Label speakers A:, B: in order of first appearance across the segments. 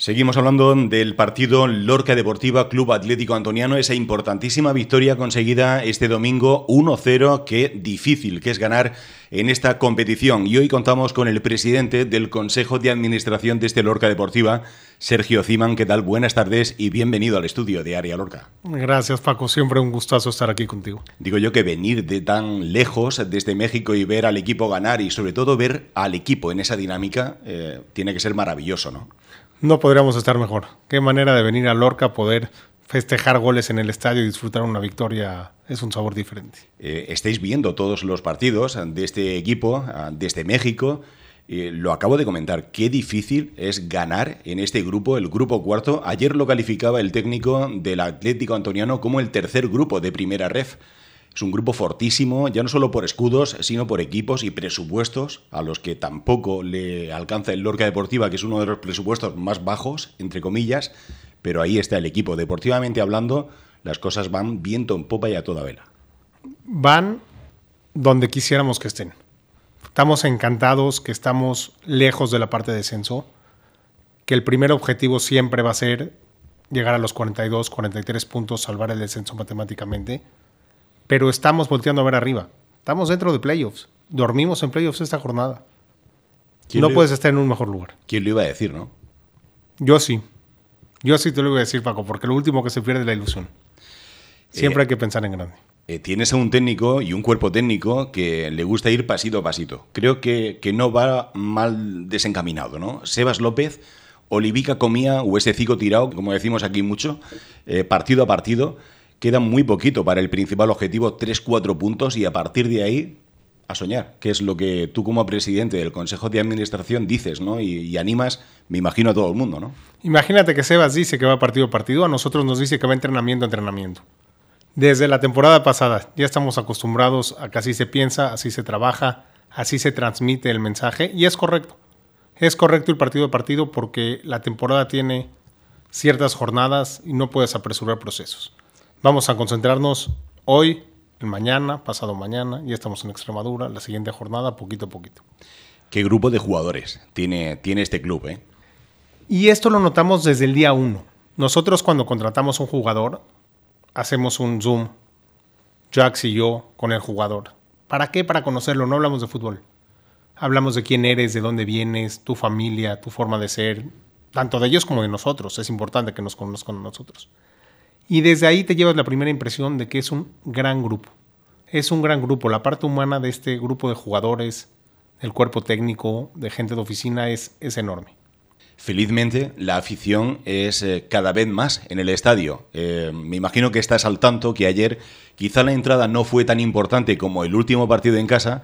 A: Seguimos hablando del partido Lorca Deportiva Club Atlético Antoniano, esa importantísima victoria conseguida este domingo 1-0, qué difícil que es ganar en esta competición. Y hoy contamos con el presidente del Consejo de Administración de este Lorca Deportiva, Sergio Ciman. ¿Qué tal? Buenas tardes y bienvenido al estudio de Área Lorca.
B: Gracias, Paco. Siempre un gustazo estar aquí contigo.
A: Digo yo que venir de tan lejos, desde México, y ver al equipo ganar y sobre todo ver al equipo en esa dinámica, tiene que ser maravilloso, ¿no?
B: No podríamos estar mejor. Qué manera de venir a Lorca, poder festejar goles en el estadio y disfrutar una victoria, es un sabor diferente.
A: Estáis viendo todos los partidos de este equipo desde México. Lo acabo de comentar, qué difícil es ganar en este grupo, el grupo cuarto. Ayer lo calificaba el técnico del Atlético Antoniano como el tercer grupo de primera ref. Es un grupo fortísimo, ya no solo por escudos, sino por equipos y presupuestos, a los que tampoco le alcanza el Lorca Deportiva, que es uno de los presupuestos más bajos, entre comillas, pero ahí está el equipo. Deportivamente hablando, las cosas van viento en popa y a toda vela.
B: Van donde quisiéramos que estén. Estamos encantados que estamos lejos de la parte de descenso, que el primer objetivo siempre va a ser llegar a los 42, 43 puntos, salvar el descenso matemáticamente. Pero estamos volteando a ver arriba. Estamos dentro de playoffs. Dormimos en playoffs esta jornada. No puedes estar en un mejor lugar.
A: ¿Quién lo iba a decir, no?
B: Yo sí. Yo sí te lo voy a decir, Paco, porque lo último que se pierde es la ilusión. Siempre hay que pensar en grande.
A: Tienes a un técnico y un cuerpo técnico que le gusta ir pasito a pasito. Creo que no va mal desencaminado, ¿no? Sebas López, Olivica Comía o ese cico tirado, como decimos aquí mucho, partido a partido. Queda muy poquito para el principal objetivo, 3-4 puntos, y a partir de ahí a soñar, que es lo que tú como presidente del Consejo de Administración dices, ¿no? Y animas, me imagino, a todo el mundo, ¿no?
B: Imagínate que Sebas dice que va partido a partido, a nosotros nos dice que va entrenamiento a entrenamiento. Desde la temporada pasada ya estamos acostumbrados a que así se piensa, así se trabaja, así se transmite el mensaje, y es correcto. Es correcto el partido a partido porque la temporada tiene ciertas jornadas y no puedes apresurar procesos. Vamos a concentrarnos hoy, el mañana, pasado mañana. Ya estamos en Extremadura, la siguiente jornada, poquito a poquito.
A: ¿Qué grupo de jugadores tiene este club, eh?
B: Y esto lo notamos desde el día 1. Nosotros cuando contratamos un jugador, hacemos un Zoom, Jax y yo, con el jugador. ¿Para qué? Para conocerlo. No hablamos de fútbol. Hablamos de quién eres, de dónde vienes, tu familia, tu forma de ser. Tanto de ellos como de nosotros. Es importante que nos conozcan a nosotros. Y desde ahí te llevas la primera impresión de que es un gran grupo. Es un gran grupo. La parte humana de este grupo de jugadores, del cuerpo técnico, de gente de oficina, es enorme.
A: Felizmente, la afición es cada vez más en el estadio. Me imagino que estás al tanto que ayer quizá la entrada no fue tan importante como el último partido en casa,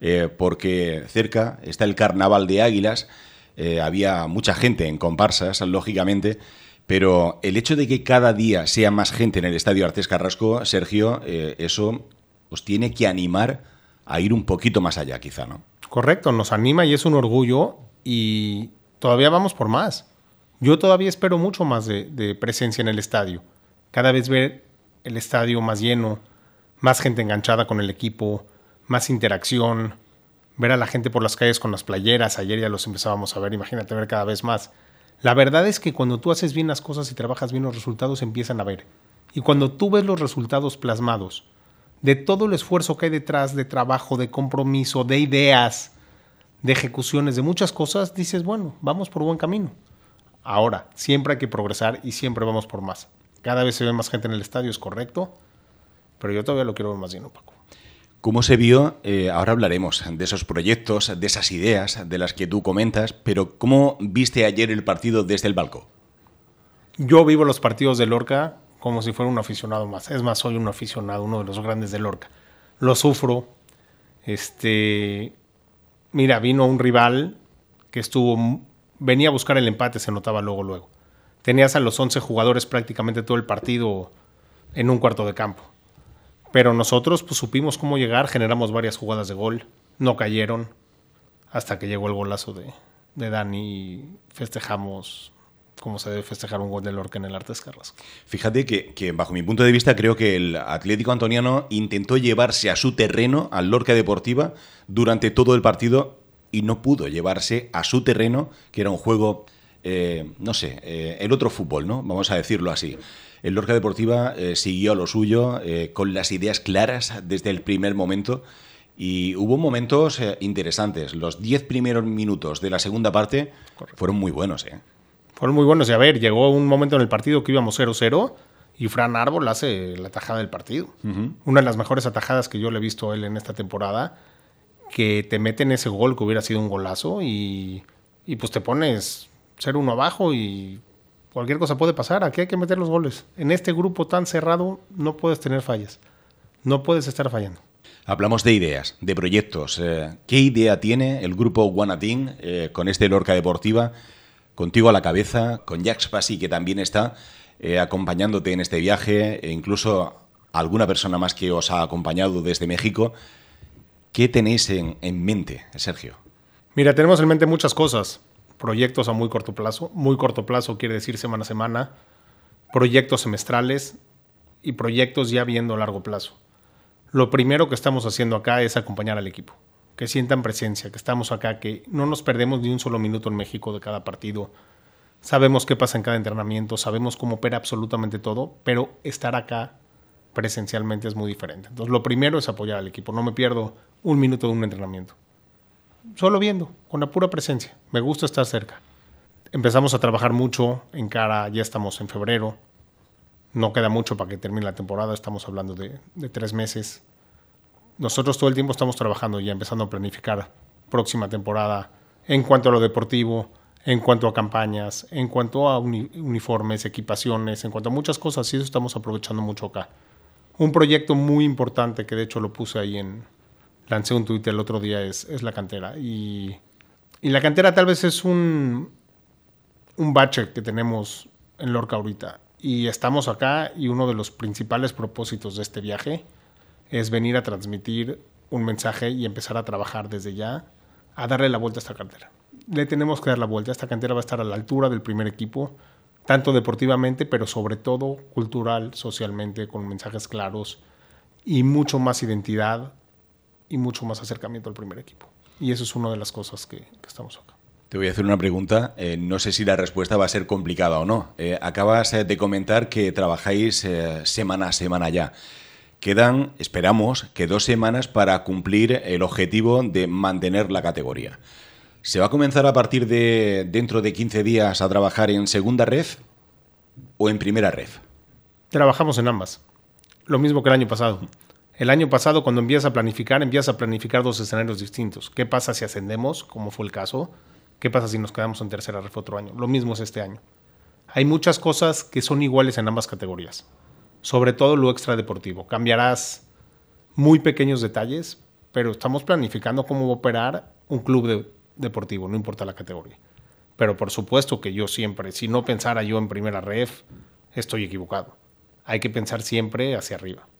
A: porque cerca está el Carnaval de Águilas. Había mucha gente en comparsas, lógicamente. Pero el hecho de que cada día sea más gente en el Estadio Artés Carrasco, Sergio, eso os tiene que animar a ir un poquito más allá, quizá, ¿no?
B: Correcto, nos anima y es un orgullo y todavía vamos por más. Yo todavía espero mucho más de presencia en el estadio. Cada vez ver el estadio más lleno, más gente enganchada con el equipo, más interacción, ver a la gente por las calles con las playeras. Ayer ya los empezábamos a ver, imagínate ver cada vez más. La verdad es que cuando tú haces bien las cosas y trabajas bien, los resultados empiezan a ver. Y cuando tú ves los resultados plasmados de todo el esfuerzo que hay detrás, de trabajo, de compromiso, de ideas, de ejecuciones, de muchas cosas, dices, bueno, vamos por buen camino. Ahora, siempre hay que progresar y siempre vamos por más. Cada vez se ve más gente en el estadio, es correcto, pero yo todavía lo quiero ver más lleno, Paco.
A: ¿Cómo se vio? Ahora hablaremos de esos proyectos, de esas ideas de las que tú comentas, pero ¿cómo viste ayer el partido desde el balcón?
B: Yo vivo los partidos de Lorca como si fuera un aficionado más. Es más, soy un aficionado, uno de los grandes de Lorca. Lo sufro. Mira, vino un rival que venía a buscar el empate, se notaba luego. Tenías a los 11 jugadores prácticamente todo el partido en un cuarto de campo. Pero nosotros pues, supimos cómo llegar, generamos varias jugadas de gol, no cayeron, hasta que llegó el golazo de Dani y festejamos como se debe festejar un gol de Lorca en el Artés Carrasco.
A: Fíjate que bajo mi punto de vista creo que el Atlético Antoniano intentó llevarse a su terreno, al Lorca Deportiva, durante todo el partido y no pudo llevarse a su terreno, que era un juego no sé, el otro fútbol, ¿no? Vamos a decirlo así. El Lorca Deportiva siguió a lo suyo, con las ideas claras desde el primer momento, y hubo momentos interesantes. Los 10 primeros minutos de la segunda parte fueron muy buenos, ¿eh?
B: Fueron muy buenos. Y a ver, llegó un momento en el partido que íbamos 0-0 y Fran Árbol hace la tajada del partido. Una de las mejores atajadas que yo le he visto a él en esta temporada, que te meten ese gol que hubiera sido un golazo y pues te pones 0-1 abajo y cualquier cosa puede pasar. Aquí hay que meter los goles. En este grupo tan cerrado no puedes tener fallas. No puedes estar fallando.
A: Hablamos de ideas, de proyectos. ¿Qué idea tiene el grupo Guanatín con este Lorca Deportiva? Contigo a la cabeza, con Jacques Passy, que también está acompañándote en este viaje, e incluso alguna persona más que os ha acompañado desde México. ¿Qué tenéis en mente, Sergio?
B: Mira, tenemos en mente muchas cosas. Proyectos a muy corto plazo. Muy corto plazo quiere decir semana a semana. Proyectos semestrales y proyectos ya viendo a largo plazo. Lo primero que estamos haciendo acá es acompañar al equipo. Que sientan presencia, que estamos acá, que no nos perdemos ni un solo minuto en México de cada partido. Sabemos qué pasa en cada entrenamiento, sabemos cómo opera absolutamente todo, pero estar acá presencialmente es muy diferente. Entonces, lo primero es apoyar al equipo. No me pierdo un minuto de un entrenamiento. Solo viendo, con la pura presencia. Me gusta estar cerca. Empezamos a trabajar mucho en cara, ya estamos en febrero. No queda mucho para que termine la temporada, estamos hablando de 3 meses. Nosotros todo el tiempo estamos trabajando ya, empezando a planificar próxima temporada en cuanto a lo deportivo, en cuanto a campañas, en cuanto a uniformes, equipaciones, en cuanto a muchas cosas, y eso estamos aprovechando mucho acá. Un proyecto muy importante que de hecho lo puse ahí lancé un tuit el otro día, es la cantera. Y la cantera tal vez es un bache que tenemos en Lorca ahorita. Y estamos acá y uno de los principales propósitos de este viaje es venir a transmitir un mensaje y empezar a trabajar desde ya, a darle la vuelta a esta cantera. Le tenemos que dar la vuelta. Esta cantera va a estar a la altura del primer equipo, tanto deportivamente, pero sobre todo cultural, socialmente, con mensajes claros y mucho más identidad y mucho más acercamiento al primer equipo. Y eso es una de las cosas que estamos acá.
A: Te voy a hacer una pregunta, no sé si la respuesta va a ser complicada o no. Acabas de comentar que trabajáis semana a semana ya. Quedan, esperamos, que 2 semanas para cumplir el objetivo de mantener la categoría. ¿Se va a comenzar a partir de dentro de 15 días a trabajar en segunda ref o en primera ref?
B: Trabajamos en ambas. Lo mismo que el año pasado. El año pasado, cuando empiezas a planificar 2 escenarios distintos. ¿Qué pasa si ascendemos, como fue el caso? ¿Qué pasa si nos quedamos en tercera ref otro año? Lo mismo es este año. Hay muchas cosas que son iguales en ambas categorías. Sobre todo lo extradeportivo. Cambiarás muy pequeños detalles, pero estamos planificando cómo va a operar un club deportivo, no importa la categoría. Pero por supuesto que yo siempre, si no pensara yo en primera ref, estoy equivocado. Hay que pensar siempre hacia arriba.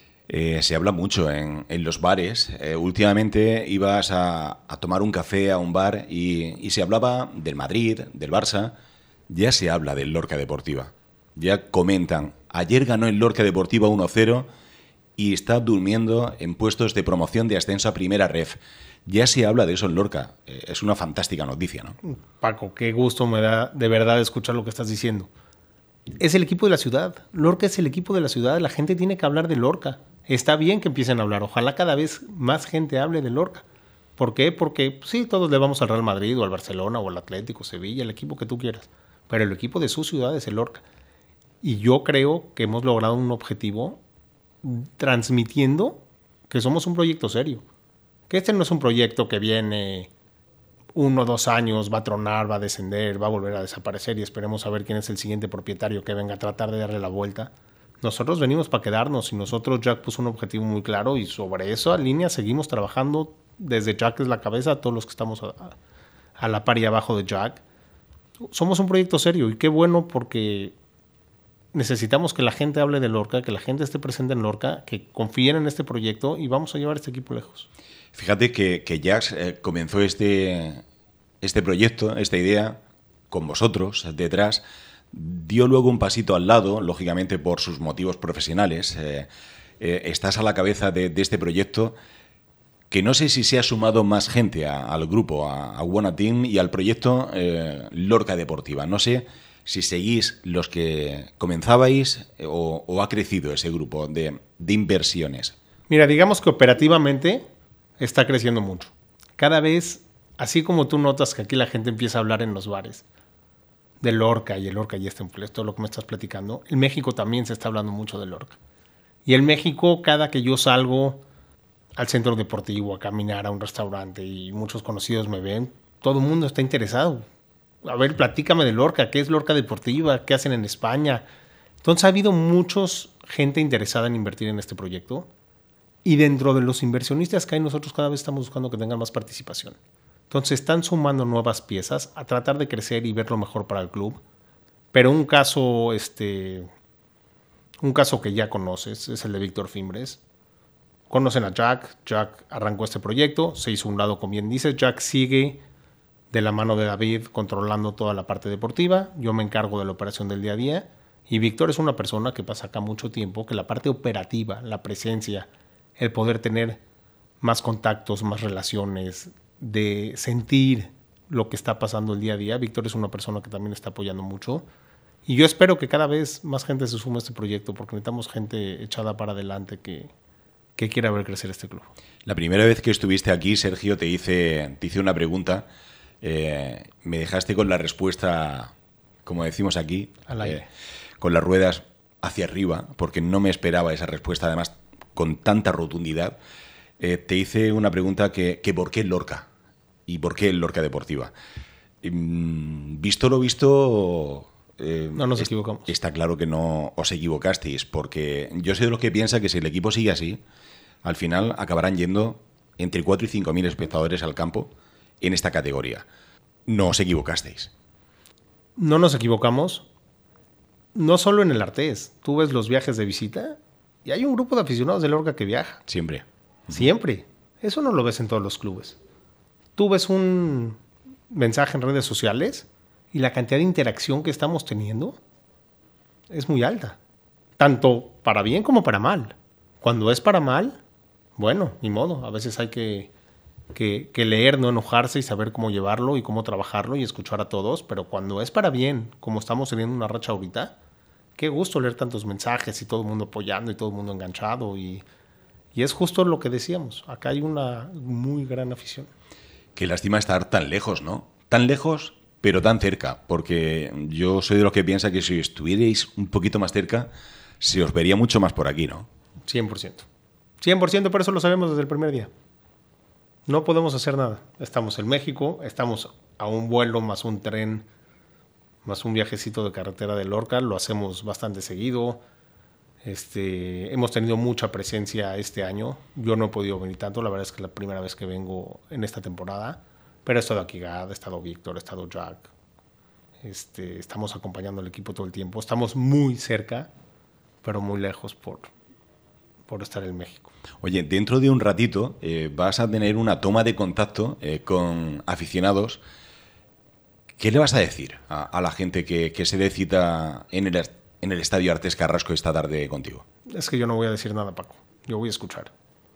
A: Se habla mucho en los bares. Últimamente ibas a tomar un café a un bar y se hablaba del Madrid, del Barça. Ya se habla del Lorca Deportiva. Ya comentan, ayer ganó el Lorca Deportiva 1-0 y está durmiendo en puestos de promoción de ascenso a primera ref. Ya se habla de eso en Lorca. Es una fantástica noticia, ¿no?
B: Paco, qué gusto me da de verdad escuchar lo que estás diciendo. Es el equipo de la ciudad. Lorca es el equipo de la ciudad. La gente tiene que hablar de Lorca. Está bien que empiecen a hablar. Ojalá cada vez más gente hable de Lorca. ¿Por qué? Porque sí, todos le vamos al Real Madrid o al Barcelona o al Atlético, Sevilla, el equipo que tú quieras. Pero el equipo de su ciudad es el Lorca. Y yo creo que hemos logrado un objetivo transmitiendo que somos un proyecto serio. Que este no es un proyecto que viene 1 o 2 años, va a tronar, va a descender, va a volver a desaparecer y esperemos a ver quién es el siguiente propietario que venga a tratar de darle la vuelta. Nosotros venimos para quedarnos y nosotros Jack puso un objetivo muy claro y sobre esa línea seguimos trabajando desde Jack es la cabeza a todos los que estamos a la par y abajo de Jack. Somos un proyecto serio y qué bueno porque necesitamos que la gente hable de Lorca, que la gente esté presente en Lorca, que confíen en este proyecto y vamos a llevar este equipo lejos.
A: Fíjate que Jack comenzó este proyecto, esta idea, con vosotros detrás. Dio luego un pasito al lado, lógicamente por sus motivos profesionales. Estás a la cabeza de este proyecto. que no sé si se ha sumado más gente al grupo, a Wanna Team y al proyecto Lorca Deportiva. No sé si seguís los que comenzabais o ha crecido ese grupo de inversiones.
B: Mira, digamos que operativamente está creciendo mucho. Cada vez, así como tú notas que aquí la gente empieza a hablar en los bares de Lorca y el Lorca ya está en todo lo que me estás platicando, en México también se está hablando mucho de Lorca. Y en México, cada que yo salgo al centro deportivo, a caminar a un restaurante y muchos conocidos me ven, todo el mundo está interesado. A ver, platícame de Lorca, ¿qué es Lorca Deportiva? ¿Qué hacen en España? Entonces ha habido mucha gente interesada en invertir en este proyecto y dentro de los inversionistas que hay nosotros cada vez estamos buscando que tengan más participación. Entonces están sumando nuevas piezas a tratar de crecer y ver lo mejor para el club. Pero un caso que ya conoces es el de Víctor Fimbres. Conocen a Jack. Jack arrancó este proyecto, se hizo un lado, como bien dices. Jack sigue de la mano de David controlando toda la parte deportiva. Yo me encargo de la operación del día a día. Y Víctor es una persona que pasa acá mucho tiempo, que la parte operativa, la presencia, el poder tener más contactos, más relaciones, de sentir lo que está pasando el día a día. Víctor es una persona que también está apoyando mucho. Y yo espero que cada vez más gente se sume a este proyecto porque necesitamos gente echada para adelante que quiera ver crecer este club.
A: La primera vez que estuviste aquí, Sergio, te hice una pregunta. Me dejaste con la respuesta, como decimos aquí, con las ruedas hacia arriba, porque no me esperaba esa respuesta, además, con tanta rotundidad. Te hice una pregunta que ¿por qué Lorca? ¿Y por qué Lorca Deportiva? Visto lo visto...
B: no nos equivocamos.
A: Está claro que no os equivocasteis, porque yo soy de los que piensa que si el equipo sigue así, al final acabarán yendo entre 4 y 5.000 espectadores al campo en esta categoría. No os equivocasteis.
B: No nos equivocamos. No solo en el Artés. Tú ves los viajes de visita y hay un grupo de aficionados de Lorca que viaja.
A: Siempre.
B: Siempre. Eso no lo ves en todos los clubes. Tú ves un mensaje en redes sociales y la cantidad de interacción que estamos teniendo es muy alta. Tanto para bien como para mal. Cuando es para mal, bueno, ni modo. A veces hay que leer, no enojarse y saber cómo llevarlo y cómo trabajarlo y escuchar a todos. Pero cuando es para bien, como estamos teniendo una racha ahorita, qué gusto leer tantos mensajes y todo el mundo apoyando y todo el mundo enganchado. Y es justo lo que decíamos. Acá hay una muy gran afición.
A: Qué lástima estar tan lejos, ¿no? Tan lejos, pero tan cerca. Porque yo soy de los que piensa que si estuvierais un poquito más cerca, se os vería mucho más por aquí, ¿no?
B: 100%. 100%, pero eso lo sabemos desde el primer día. No podemos hacer nada. Estamos en México, estamos a un vuelo más un tren, más un viajecito de carretera de Lorca. Lo hacemos bastante seguido. Hemos tenido mucha presencia este año. Yo no he podido venir tanto, la verdad es que es la primera vez que vengo en esta temporada, pero ha estado aquí Gad, ha estado Víctor, ha estado Jack. Estamos acompañando al equipo todo el tiempo. Estamos muy cerca, pero muy lejos por estar en México.
A: Oye, dentro de un ratito vas a tener una toma de contacto con aficionados. ¿Qué le vas a decir a la gente que se dé cita en el Estadio Artés Carrasco esta tarde contigo?
B: Es que yo no voy a decir nada, Paco. Yo voy a escuchar.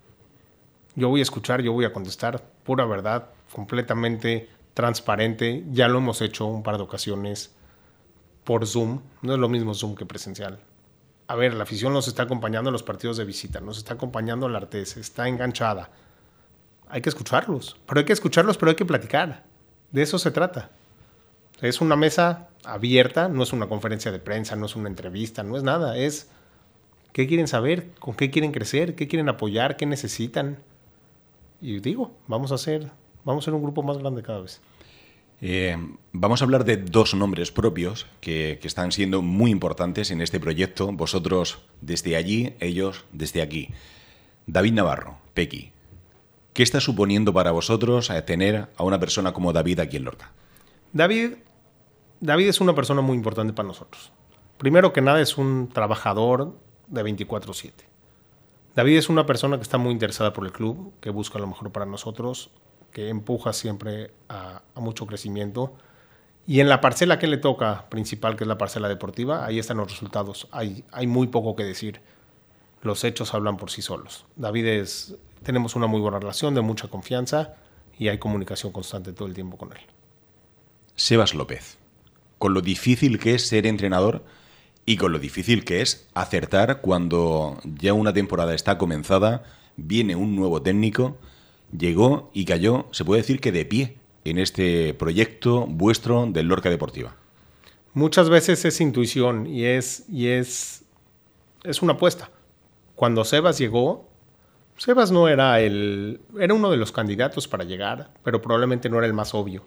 B: Yo voy a contestar. Pura verdad, completamente transparente. Ya lo hemos hecho un par de ocasiones por Zoom. No es lo mismo Zoom que presencial. A ver, la afición nos está acompañando en los partidos de visita, nos está acompañando en la Artés, está enganchada. Hay que escucharlos, pero hay que platicar. De eso se trata. Es una mesa abierta, no es una conferencia de prensa, no es una entrevista, no es nada. Es qué quieren saber, con qué quieren crecer, qué quieren apoyar, qué necesitan. Y digo, vamos a ser un grupo más grande cada vez.
A: Vamos a hablar de dos nombres propios que están siendo muy importantes en este proyecto. Vosotros desde allí, ellos desde aquí. David Navarro, Pequi. ¿Qué está suponiendo para vosotros tener a una persona como David aquí en Lorca?
B: David es una persona muy importante para nosotros. Primero que nada es un trabajador de 24/7. David es una persona que está muy interesada por el club, que busca lo mejor para nosotros, que empuja siempre a mucho crecimiento. Y en la parcela que le toca principal, que es la parcela deportiva, ahí están los resultados. Hay muy poco que decir. Los hechos hablan por sí solos. David es tenemos una muy buena relación, de mucha confianza y hay comunicación constante todo el tiempo con él.
A: Sebas López, con lo difícil que es ser entrenador y con lo difícil que es acertar cuando ya una temporada está comenzada, viene un nuevo técnico, llegó y cayó, se puede decir que de pie, en este proyecto vuestro del Lorca Deportiva.
B: Muchas veces es intuición y es una apuesta. Cuando Sebas llegó, Sebas no era era uno de los candidatos para llegar, pero probablemente no era el más obvio.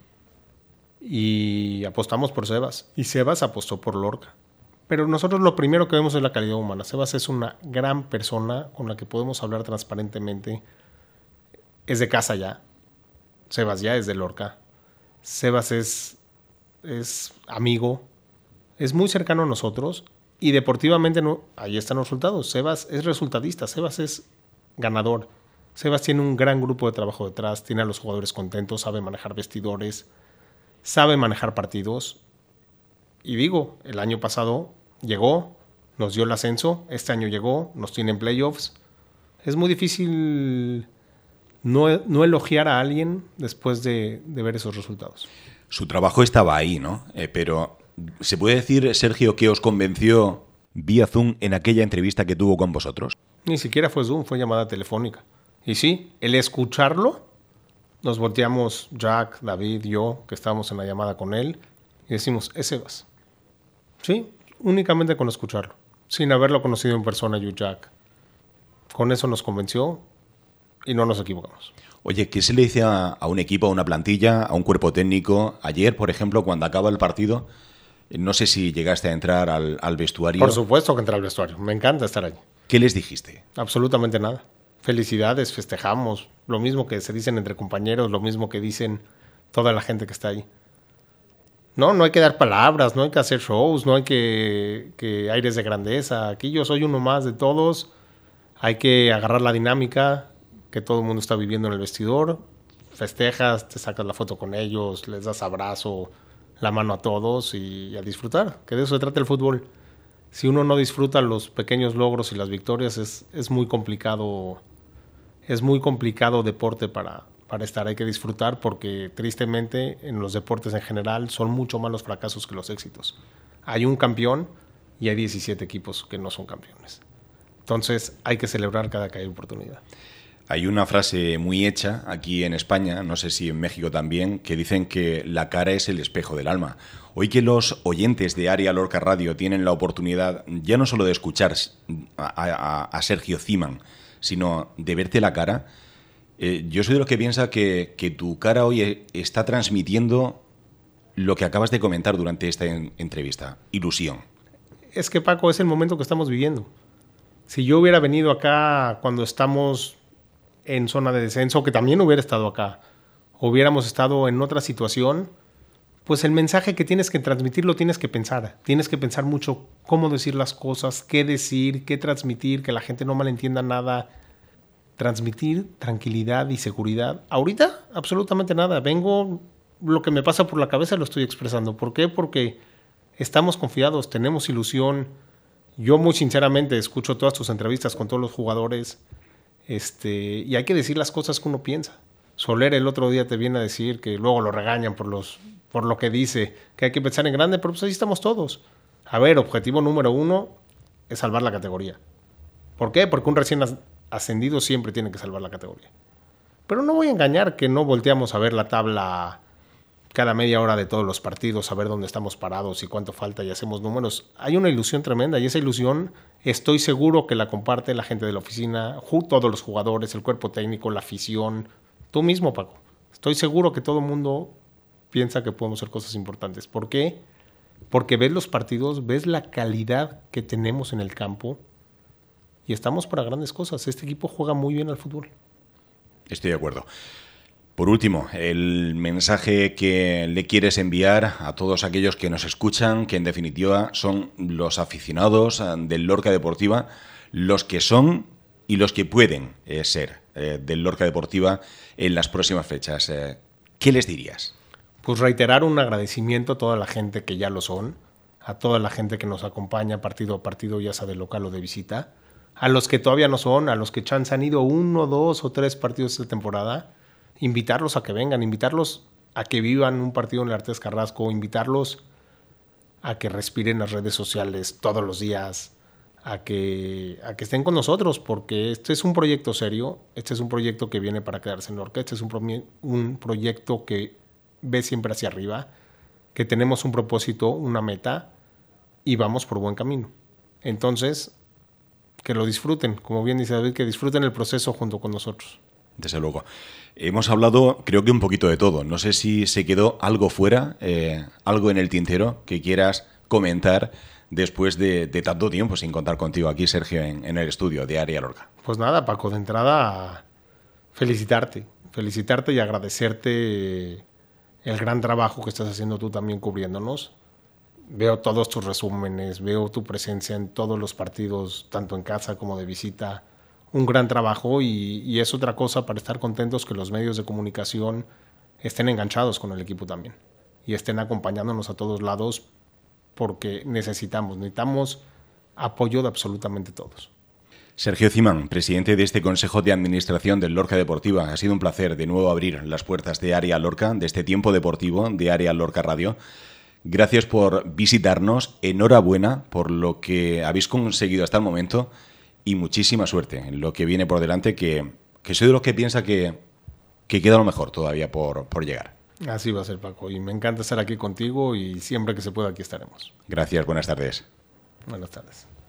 B: Y apostamos por Sebas. Y Sebas apostó por Lorca. Pero nosotros lo primero que vemos es la calidad humana. Sebas es una gran persona con la que podemos hablar transparentemente. Es de casa ya. Sebas ya es de Lorca. Sebas es amigo. Es muy cercano a nosotros. Y deportivamente ahí están los resultados. Sebas es resultadista. Sebas es ganador. Sebas tiene un gran grupo de trabajo detrás. Tiene a los jugadores contentos. Sabe manejar vestidores. Sabe manejar partidos. Y digo, el año pasado llegó, nos dio el ascenso, este año llegó, nos tiene en playoffs. Es muy difícil no elogiar a alguien después de ver esos resultados.
A: Su trabajo estaba ahí, ¿no? Pero ¿se puede decir, Sergio, que os convenció vía Zoom en aquella entrevista que tuvo con vosotros?
B: Ni siquiera fue Zoom, fue llamada telefónica. Y sí, el escucharlo, nos volteamos Jack, David, yo, que estábamos en la llamada con él, y decimos, es Sebas. Sí, únicamente con escucharlo, sin haberlo conocido en persona, yo, Jack. Con eso nos convenció y no nos equivocamos.
A: Oye, ¿qué se le dice a un equipo, a una plantilla, a un cuerpo técnico? Ayer, por ejemplo, cuando acaba el partido, no sé si llegaste a entrar al vestuario.
B: Por supuesto que entré al vestuario, me encanta estar allí.
A: ¿Qué les dijiste?
B: Absolutamente nada. Felicidades, festejamos, lo mismo que se dicen entre compañeros, lo mismo que dicen toda la gente que está ahí. No hay que dar palabras, no hay que hacer shows, no hay que aires de grandeza. Aquí yo soy uno más de todos. Hay que agarrar la dinámica que todo el mundo está viviendo en el vestidor. Festejas, te sacas la foto con ellos, les das abrazo, la mano a todos y a disfrutar, que de eso se trata el fútbol. Si uno no disfruta los pequeños logros y las victorias, es muy complicado. Es muy complicado deporte para estar. Hay que disfrutar porque tristemente en los deportes en general son mucho más los fracasos que los éxitos. Hay un campeón y hay 17 equipos que no son campeones. Entonces hay que celebrar cada que hay oportunidad.
A: Hay una frase muy hecha aquí en España, no sé si en México también, que dicen que la cara es el espejo del alma. Hoy que los oyentes de Área Lorca Radio tienen la oportunidad ya no solo de escuchar a Sergio Ziman, sino de verte la cara, yo soy de los que piensa que tu cara hoy está transmitiendo lo que acabas de comentar durante esta entrevista, ilusión.
B: Es que, Paco, es el momento que estamos viviendo. Si yo hubiera venido acá cuando estamos en zona de descenso, que también hubiera estado acá, hubiéramos estado en otra situación, pues el mensaje que tienes que transmitir lo tienes que pensar. Tienes que pensar mucho cómo decir las cosas, qué decir, qué transmitir, que la gente no malentienda nada. Transmitir tranquilidad y seguridad. Ahorita, absolutamente nada. Vengo, lo que me pasa por la cabeza lo estoy expresando. ¿Por qué? Porque estamos confiados, tenemos ilusión. Yo muy sinceramente escucho todas tus entrevistas con todos los jugadores. Y hay que decir las cosas que uno piensa. Soler el otro día te viene a decir que luego lo regañan por lo que dice, que hay que pensar en grande, pero pues ahí estamos todos. A ver, objetivo número 1 es salvar la categoría. ¿Por qué? Porque un recién ascendido siempre tiene que salvar la categoría. Pero no voy a engañar que no volteamos a ver la tabla cada media hora de todos los partidos, a ver dónde estamos parados y cuánto falta y hacemos números. Hay una ilusión tremenda y esa ilusión estoy seguro que la comparte la gente de la oficina, todos los jugadores, el cuerpo técnico, la afición, tú mismo, Paco. Estoy seguro que todo el mundo piensa que podemos hacer cosas importantes. ¿Por qué? Porque ves los partidos, ves la calidad que tenemos en el campo y estamos para grandes cosas. Este equipo juega muy bien al fútbol.
A: Estoy de acuerdo. Por último, el mensaje que le quieres enviar a todos aquellos que nos escuchan, que en definitiva son los aficionados del Lorca Deportiva, los que son y los que pueden ser del Lorca Deportiva en las próximas fechas. ¿Qué les dirías?
B: Pues reiterar un agradecimiento a toda la gente que ya lo son, a toda la gente que nos acompaña partido a partido, ya sea de local o de visita, A los que todavía no son, a los que chance han ido 1, 2 o 3 partidos esta temporada, invitarlos a que vengan, invitarlos a que vivan un partido en el Artes Carrasco, invitarlos a que respiren las redes sociales todos los días, a que estén con nosotros, porque este es un proyecto serio, este es un proyecto que viene para quedarse en Lorca, este es un proyecto que ve siempre hacia arriba, que tenemos un propósito, una meta, y vamos por buen camino. Entonces, que lo disfruten, como bien dice David, que disfruten el proceso junto con nosotros.
A: Desde luego. Hemos hablado, creo que un poquito de todo. No sé si se quedó algo fuera, algo en el tintero que quieras comentar después de tanto tiempo sin contar contigo aquí, Sergio, en el estudio de Área Lorca.
B: Pues nada, Paco, de entrada, felicitarte y agradecerte el gran trabajo que estás haciendo tú también cubriéndonos. Veo todos tus resúmenes, veo tu presencia en todos los partidos, tanto en casa como de visita. Un gran trabajo y es otra cosa para estar contentos que los medios de comunicación estén enganchados con el equipo también y estén acompañándonos a todos lados porque necesitamos apoyo de absolutamente todos.
A: Sergio Cimán, presidente de este Consejo de Administración del Lorca Deportiva. Ha sido un placer de nuevo abrir las puertas de Área Lorca, de este tiempo deportivo de Área Lorca Radio. Gracias por visitarnos, enhorabuena por lo que habéis conseguido hasta el momento y muchísima suerte en lo que viene por delante, que soy de los que piensa que queda lo mejor todavía por llegar.
B: Así va a ser, Paco, y me encanta estar aquí contigo y siempre que se pueda aquí estaremos.
A: Gracias, buenas tardes.
B: Buenas tardes.